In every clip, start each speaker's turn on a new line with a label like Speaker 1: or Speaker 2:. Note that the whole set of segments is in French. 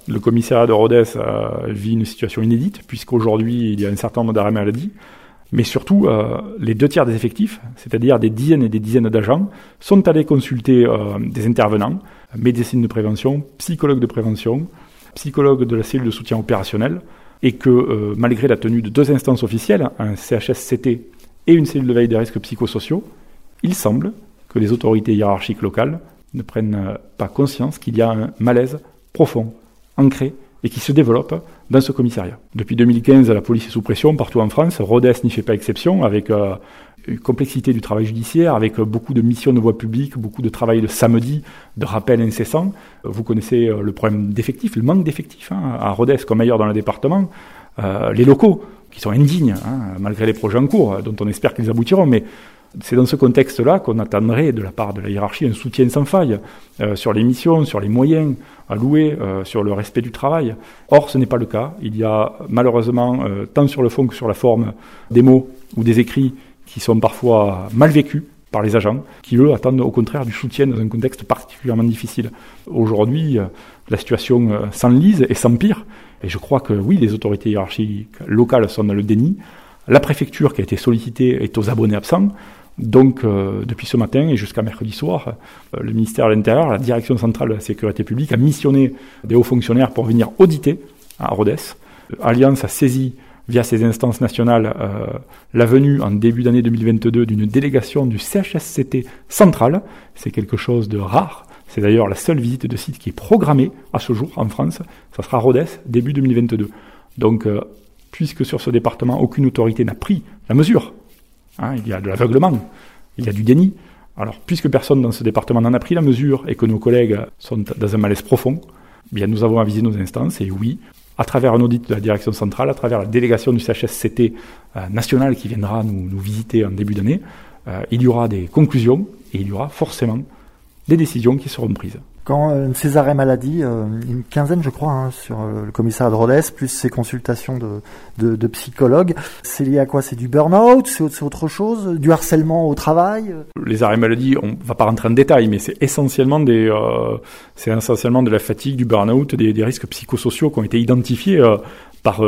Speaker 1: Le commissariat de Rodez vit une situation inédite, puisqu'aujourd'hui, il y a un certain nombre d'arrêts maladie. Mais surtout, les 2 tiers des effectifs, c'est-à-dire des dizaines et des dizaines d'agents, sont allés consulter des intervenants, médecins de prévention, psychologues de prévention, psychologues de la cellule de soutien opérationnel, et que malgré la tenue de 2 instances officielles, un CHSCT et une cellule de veille des risques psychosociaux, il semble que les autorités hiérarchiques locales ne prennent pas conscience qu'il y a un malaise profond, ancré, et qui se développe dans ce commissariat. Depuis 2015, la police est sous pression partout en France. Rodez n'y fait pas exception, avec une complexité du travail judiciaire, avec beaucoup de missions de voie publique, beaucoup de travail de samedi, de rappels incessants. Vous connaissez le problème d'effectifs, le manque d'effectifs à Rodez comme ailleurs dans le département. Les locaux, qui sont indignes, malgré les projets en cours, dont on espère qu'ils aboutiront, mais c'est dans ce contexte-là qu'on attendrait de la part de la hiérarchie un soutien sans faille sur les missions, sur les moyens alloués, sur le respect du travail. Or, ce n'est pas le cas. Il y a malheureusement, tant sur le fond que sur la forme, des mots ou des écrits qui sont parfois mal vécus par les agents, qui eux attendent au contraire du soutien dans un contexte particulièrement difficile. Aujourd'hui, la situation s'enlise et s'empire, et je crois que oui, les autorités hiérarchiques locales sont dans le déni. La préfecture qui a été sollicitée est aux abonnés absents. Donc, depuis ce matin et jusqu'à mercredi soir, le ministère de l'Intérieur, la Direction centrale de la sécurité publique, a missionné des hauts fonctionnaires pour venir auditer à Rodez. Alliance a saisi, via ses instances nationales, la venue en début d'année 2022 d'une délégation du CHSCT central. C'est quelque chose de rare. C'est d'ailleurs la seule visite de site qui est programmée à ce jour en France. Ça sera Rodez, début 2022. Donc, puisque sur ce département, aucune autorité n'a pris la mesure, il y a de l'aveuglement, il y a du déni. Alors, puisque personne dans ce département n'en a pris la mesure et que nos collègues sont dans un malaise profond, bien, nous avons avisé nos instances et oui, à travers un audit de la direction centrale, à travers la délégation du CHSCT national qui viendra nous visiter en début d'année, il y aura des conclusions et il y aura forcément des décisions qui seront prises.
Speaker 2: Quand ces arrêts maladie, une quinzaine je crois, sur le commissariat de Rodez, plus ces consultations de psychologues, c'est lié à quoi? C'est du burn-out, c'est autre chose? Du harcèlement au travail?
Speaker 1: Les arrêts maladie, on va pas rentrer en détail, mais c'est essentiellement de la fatigue, du burn-out, des risques psychosociaux qui ont été identifiés par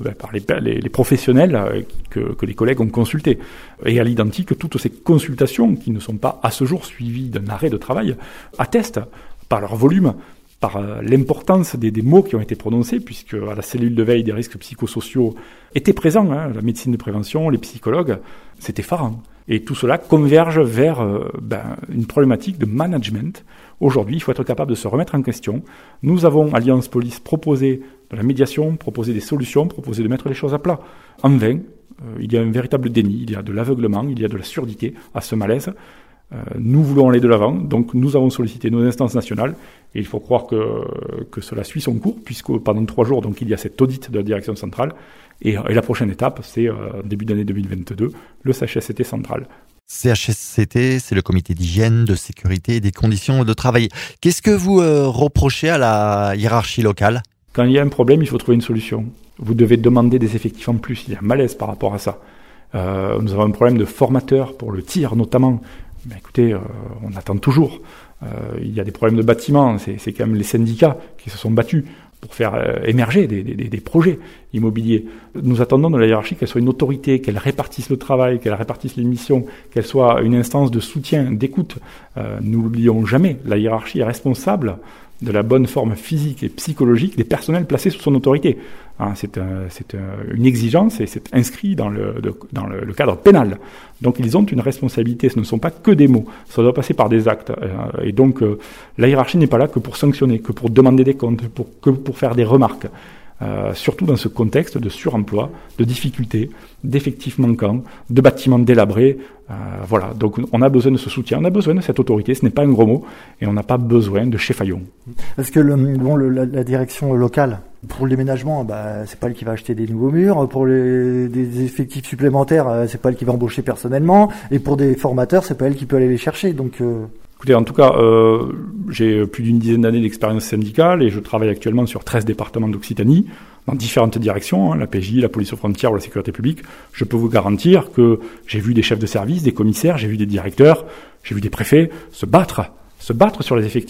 Speaker 1: les professionnels que les collègues ont consultés. Et à l'identique, toutes ces consultations, qui ne sont pas à ce jour suivies d'un arrêt de travail, attestent par leur volume, par l'importance des mots qui ont été prononcés, puisque à la cellule de veille des risques psychosociaux étaient présents, la médecine de prévention, les psychologues, c'est effarant. Et tout cela converge vers une problématique de management. Aujourd'hui, il faut être capable de se remettre en question. Nous avons, Alliance Police, proposé de la médiation, proposé des solutions, proposé de mettre les choses à plat. En vain, il y a un véritable déni, il y a de l'aveuglement, il y a de la surdité à ce malaise. Nous voulons aller de l'avant, donc nous avons sollicité nos instances nationales et il faut croire que cela suit son cours, puisque pendant 3 jours, donc, il y a cet audit de la direction centrale et la prochaine étape, c'est début d'année 2022, le CHSCT central.
Speaker 3: CHSCT, c'est le comité d'hygiène, de sécurité et des conditions de travail. Qu'est-ce que vous reprochez à la hiérarchie locale?
Speaker 1: Quand il y a un problème, il faut trouver une solution. Vous devez demander des effectifs en plus, il y a un malaise par rapport à ça. Nous avons un problème de formateurs pour le tir notamment. Mais écoutez, on attend toujours. Il y a des problèmes de bâtiments, c'est quand même les syndicats qui se sont battus pour faire émerger des projets immobiliers. Nous attendons de la hiérarchie qu'elle soit une autorité, qu'elle répartisse le travail, qu'elle répartisse les missions, qu'elle soit une instance de soutien, d'écoute. N'oublions jamais, la hiérarchie est responsable de la bonne forme physique et psychologique des personnels placés sous son autorité. C'est une exigence et c'est inscrit dans le cadre pénal. Donc ils ont une responsabilité, ce ne sont pas que des mots, ça doit passer par des actes. Et donc la hiérarchie n'est pas là que pour sanctionner, que pour demander des comptes, que pour faire des remarques. Surtout dans ce contexte de suremploi, de difficultés, d'effectifs manquants, de bâtiments délabrés. Voilà, donc on a besoin de ce soutien, on a besoin de cette autorité, ce n'est pas un gros mot, et on n'a pas besoin de cheffaillons.
Speaker 2: Parce que la direction locale, pour le déménagement, c'est pas elle qui va acheter des nouveaux murs. Pour des effectifs supplémentaires, c'est pas elle qui va embaucher personnellement. Et pour des formateurs, c'est pas elle qui peut aller les chercher. Donc
Speaker 1: Écoutez, en tout cas, j'ai plus d'une dizaine d'années d'expérience syndicale et je travaille actuellement sur 13 départements d'Occitanie, dans différentes directions, la PJ, la police aux frontières ou la sécurité publique. Je peux vous garantir que j'ai vu des chefs de service, des commissaires, j'ai vu des directeurs, j'ai vu des préfets se battre sur les effectifs.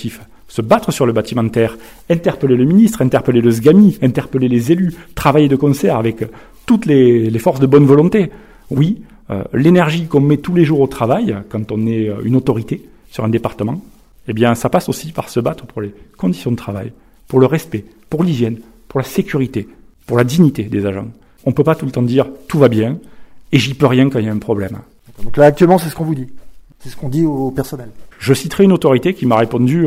Speaker 1: se battre sur le bâtimentaire, interpeller le ministre, interpeller le SGAMI, interpeller les élus, travailler de concert avec toutes les forces de bonne volonté. Oui, l'énergie qu'on met tous les jours au travail, quand on est une autorité sur un département, eh bien, ça passe aussi par se battre pour les conditions de travail, pour le respect, pour l'hygiène, pour la sécurité, pour la dignité des agents. On ne peut pas tout le temps dire « tout va bien » et « j'y peux rien quand il y a un problème ».
Speaker 2: Donc là, actuellement, c'est ce qu'on vous dit. C'est ce qu'on dit au personnel.
Speaker 1: Je citerai une autorité qui m'a répondu,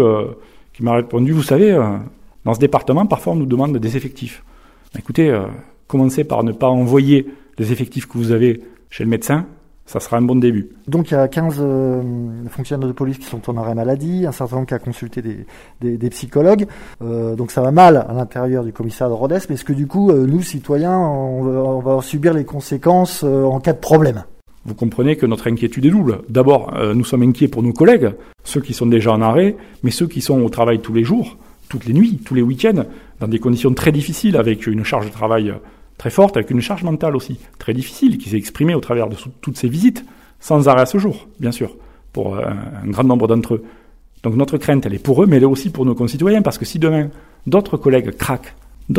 Speaker 1: vous savez, dans ce département, parfois on nous demande des effectifs. Écoutez, commencez par ne pas envoyer les effectifs que vous avez chez le médecin, ça sera un bon début.
Speaker 2: Donc il y a 15 fonctionnaires de police qui sont en arrêt maladie, un certain nombre qui a consulté des psychologues. Donc ça va mal à l'intérieur du commissariat de Rodez, mais est-ce que du coup, nous, citoyens, on va subir les conséquences en cas de problème ?
Speaker 1: Vous comprenez que notre inquiétude est double. D'abord, nous sommes inquiets pour nos collègues, ceux qui sont déjà en arrêt, mais ceux qui sont au travail tous les jours, toutes les nuits, tous les week-ends, dans des conditions très difficiles, avec une charge de travail très forte, avec une charge mentale aussi très difficile, qui s'est exprimée au travers de toutes ces visites, sans arrêt à ce jour, bien sûr, pour un grand nombre d'entre eux. Donc notre crainte, elle est pour eux, mais elle est aussi pour nos concitoyens, parce que si demain, d'autres collègues craquent,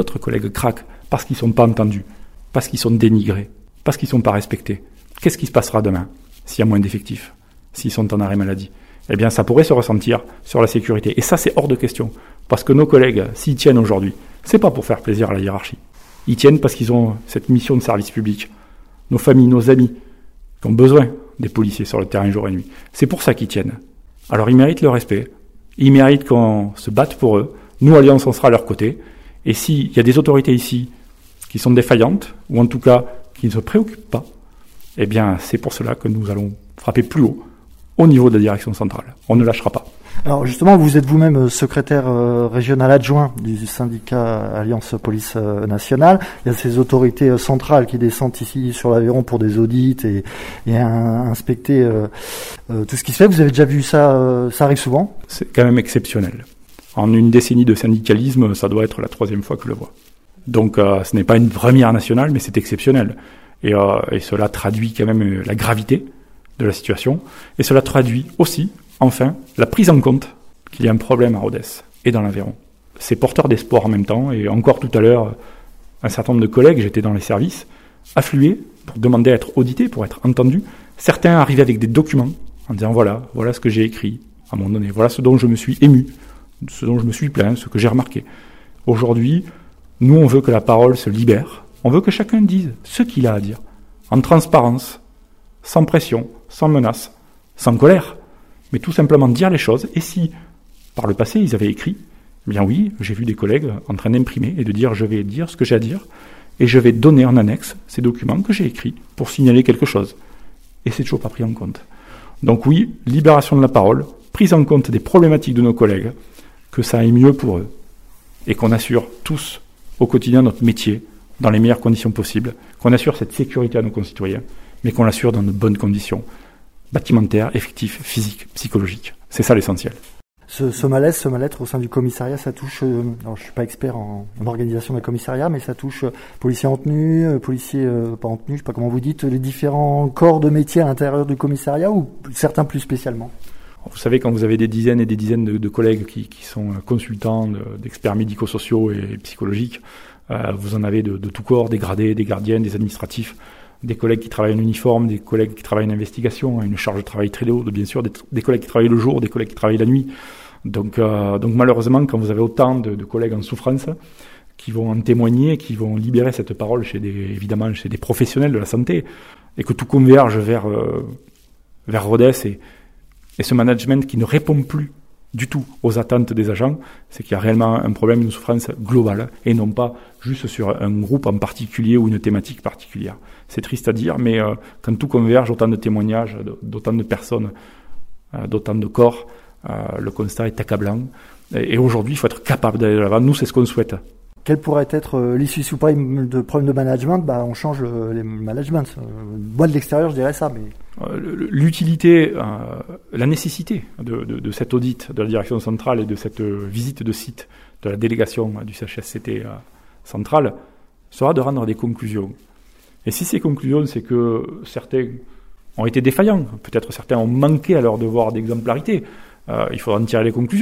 Speaker 1: parce qu'ils ne sont pas entendus, parce qu'ils sont dénigrés, parce qu'ils ne sont pas respectés, qu'est-ce qui se passera demain, s'il y a moins d'effectifs, s'ils sont en arrêt maladie ? Eh bien, ça pourrait se ressentir sur la sécurité. Et ça, c'est hors de question. Parce que nos collègues, s'ils tiennent aujourd'hui, c'est pas pour faire plaisir à la hiérarchie. Ils tiennent parce qu'ils ont cette mission de service public. Nos familles, nos amis, qui ont besoin des policiers sur le terrain jour et nuit. C'est pour ça qu'ils tiennent. Alors, ils méritent le respect. Ils méritent qu'on se batte pour eux. Nous, Alliance, on sera à leur côté. Et s'il y a des autorités ici qui sont défaillantes, ou en tout cas qui ne se préoccupent pas, eh bien, c'est pour cela que nous allons frapper plus haut, au niveau de la direction centrale. On ne lâchera pas.
Speaker 2: Alors justement, vous êtes vous-même secrétaire régional adjoint du syndicat Alliance Police Nationale. Il y a ces autorités centrales qui descendent ici sur l'Aveyron pour des audits et inspecter tout ce qui se fait. Vous avez déjà vu ça, ça arrive souvent ?
Speaker 1: C'est quand même exceptionnel. En une décennie de syndicalisme, ça doit être la 3e fois que je le vois. Donc ce n'est pas une première nationale, mais c'est exceptionnel. Et cela traduit quand même la gravité de la situation. Et cela traduit aussi, enfin, la prise en compte qu'il y a un problème à Rodez et dans l'Aveyron. C'est porteur d'espoir en même temps. Et encore tout à l'heure, un certain nombre de collègues, j'étais dans les services, affluaient pour demander à être audités, pour être entendus. Certains arrivaient avec des documents en disant voilà ce que j'ai écrit à un moment donné, voilà ce dont je me suis ému, ce dont je me suis plaint, ce que j'ai remarqué. Aujourd'hui, nous, on veut que la parole se libère. On veut que chacun dise ce qu'il a à dire, en transparence, sans pression, sans menace, sans colère, mais tout simplement dire les choses. Et si, par le passé, ils avaient écrit, eh bien oui, j'ai vu des collègues en train d'imprimer et de dire je vais dire ce que j'ai à dire, et je vais donner en annexe ces documents que j'ai écrits pour signaler quelque chose. Et c'est toujours pas pris en compte. Donc oui, libération de la parole, prise en compte des problématiques de nos collègues, que ça aille mieux pour eux, et qu'on assure tous au quotidien notre métier, dans les meilleures conditions possibles, qu'on assure cette sécurité à nos concitoyens, mais qu'on l'assure dans de bonnes conditions, bâtimentaires, effectifs, physiques, psychologiques. C'est ça l'essentiel.
Speaker 2: Ce malaise, ce mal-être au sein du commissariat, ça touche, alors je suis pas expert en organisation d'un commissariat, mais ça touche policiers en tenue, policiers pas en tenue, je sais pas comment vous dites, les différents corps de métier à l'intérieur du commissariat, ou certains plus spécialement?
Speaker 1: Vous savez, quand vous avez des dizaines et des dizaines de collègues qui sont consultants, d'experts médico-sociaux et psychologiques, vous en avez de tout corps, des gradés, des gardiens, des administratifs, des collègues qui travaillent en uniforme, des collègues qui travaillent en investigation, une charge de travail très lourde, bien sûr, des collègues qui travaillent le jour, des collègues qui travaillent la nuit. Donc malheureusement, quand vous avez autant de collègues en souffrance qui vont en témoigner, qui vont libérer cette parole évidemment chez des professionnels de la santé, et que tout converge vers Rodez et ce management qui ne répond plus du tout aux attentes des agents, c'est qu'il y a réellement un problème, une souffrance globale, et non pas juste sur un groupe en particulier ou une thématique particulière. C'est triste à dire, mais quand tout converge, autant de témoignages, d'autant de personnes, d'autant de corps, le constat est accablant. Et aujourd'hui, il faut être capable d'aller de l'avant. Nous, c'est ce qu'on souhaite.
Speaker 2: Quelle pourrait être l'issue? Si vous parlez de problème de management, on change les management. Moi, de l'extérieur, je dirais ça, mais...
Speaker 1: L'utilité, la nécessité de cet audit de la direction centrale et de cette visite de site de la délégation du CHSCT centrale sera de rendre des conclusions. Et si ces conclusions, c'est que certains ont été défaillants, peut-être certains ont manqué à leur devoir d'exemplarité, il faudra en tirer les conclusions.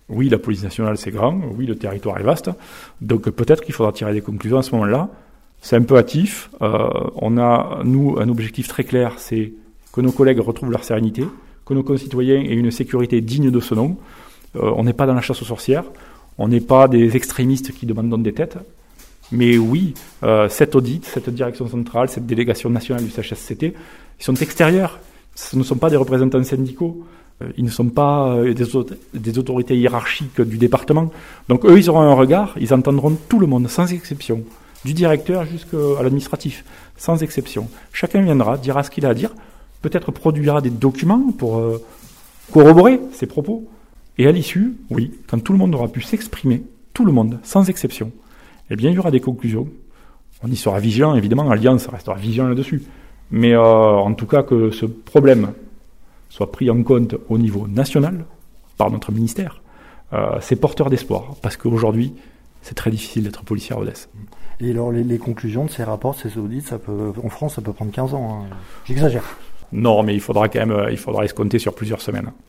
Speaker 1: Oui, la police nationale, c'est grand. Oui, le territoire est vaste. Donc peut-être qu'il faudra tirer des conclusions à ce moment-là. C'est un peu hâtif. On a, nous, un objectif très clair, c'est que nos collègues retrouvent leur sérénité, que nos concitoyens aient une sécurité digne de ce nom. On n'est pas dans la chasse aux sorcières. On n'est pas des extrémistes qui demandent des têtes. Mais oui, cet audit, cette direction centrale, cette délégation nationale du CHSCT, ils sont extérieurs. Ce ne sont pas des représentants syndicaux. Ils ne sont pas des autorités hiérarchiques du département. Donc eux, ils auront un regard, ils entendront tout le monde, sans exception. Du directeur jusqu'à l'administratif, sans exception. Chacun viendra, dira ce qu'il a à dire, peut-être produira des documents pour corroborer ses propos. Et à l'issue, oui, quand tout le monde aura pu s'exprimer, tout le monde, sans exception, eh bien, il y aura des conclusions. On y sera vigilant, évidemment, Alliance restera vigilant là-dessus. Mais en tout cas, que ce problème soit pris en compte au niveau national, par notre ministère, c'est porteur d'espoir. Parce qu'aujourd'hui, c'est très difficile d'être policier à Rodez.
Speaker 2: Et alors, les conclusions de ces rapports, de ces audits, en France, ça peut prendre 15 ans. Hein. J'exagère.
Speaker 1: Non, mais il faudra escompter sur plusieurs semaines.